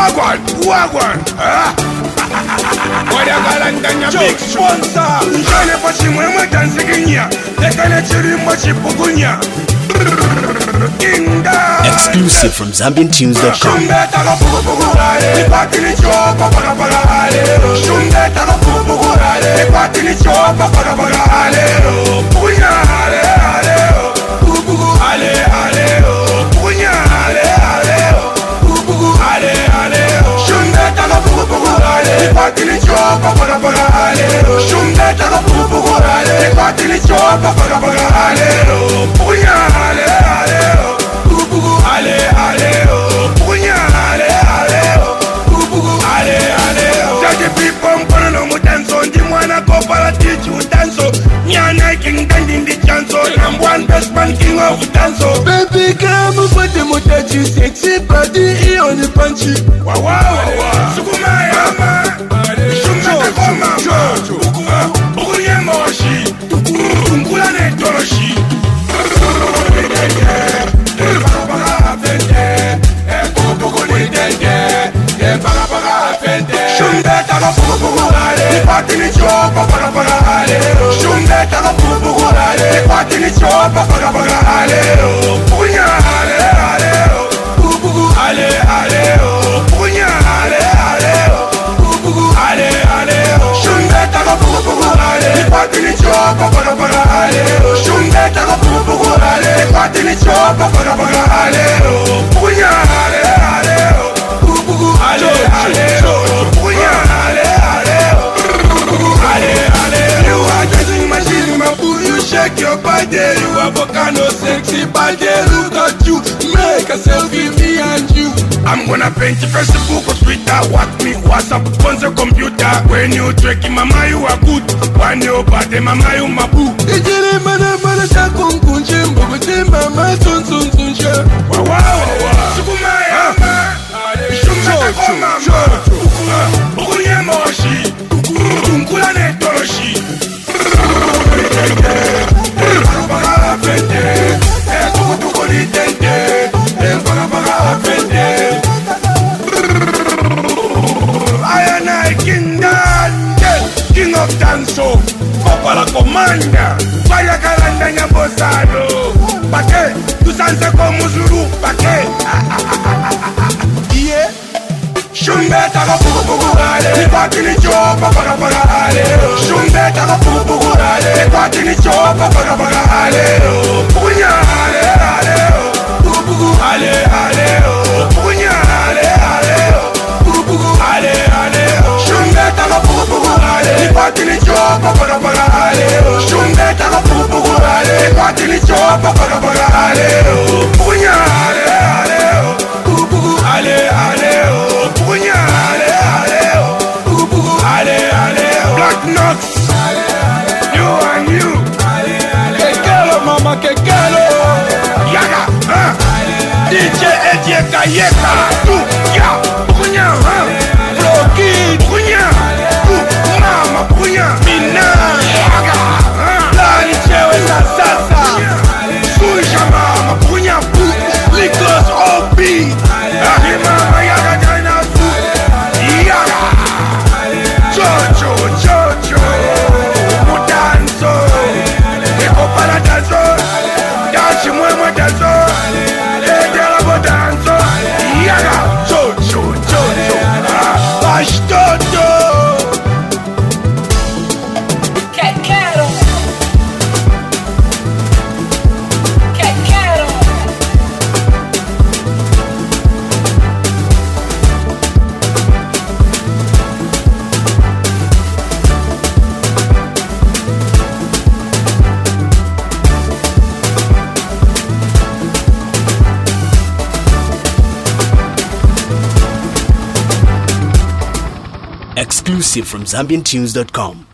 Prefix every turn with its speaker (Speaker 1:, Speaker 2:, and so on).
Speaker 1: Wagwan. What a galantanya big sponsor. Jane Pachimwe Tanzania.
Speaker 2: Exclusive from ZambianTunes.com.
Speaker 1: King of dance, baby, come for the motachi, sexy body on the punchy. Wow, wow, Sukumaya, Moshi, Kulane Toroshi. Shake your body, you have a kind of sexy body. Look at you, make a selfie, me and you. I'm gonna paint you Facebook or Twitter, WhatsApp, on the computer. When you trick mama, you are good. When you bad, mama, you my boo. Ijele mana mana shakun kunje, mbuguti mama sun sun sun she. Wow wow, Sukumaya, Shumata koma, Bukuye moshi, Kulane toroshi. King of dance, Papa Commander, Vaya Galandanya Bosado, Pake, tu sanse como Zulu, Pake. Yeah. Shumbeta ga pugurale, Patini chopa para parale. Shumbeta ga pugurale, Patini chopa para parale. Punya ale ale, ale ale, punya ale ale, ale ale. Shumbeta ga pugurale, Patini chopa para parale. Shumbeta ga pugurale, Patini chopa para parale. Punya ale ale, ale ale. Black nuts, you and you. Kekelo mama kekelo. Yaga, DJ Eddie Kayeka. Tu, ya, punya, Floki, punya, tu, mama punya, mina. Yaga, lani chewe sasa. Suja mama punya pu, Nicholas Obi. Mama yaga jana pu, yaga. Jojo, Mudanzo, Eko para danzo, Dashi mwe danzo, Edela bo danzo, Yaga, Jojo, Bashtoto.
Speaker 2: Exclusive from ZambianTunes.com.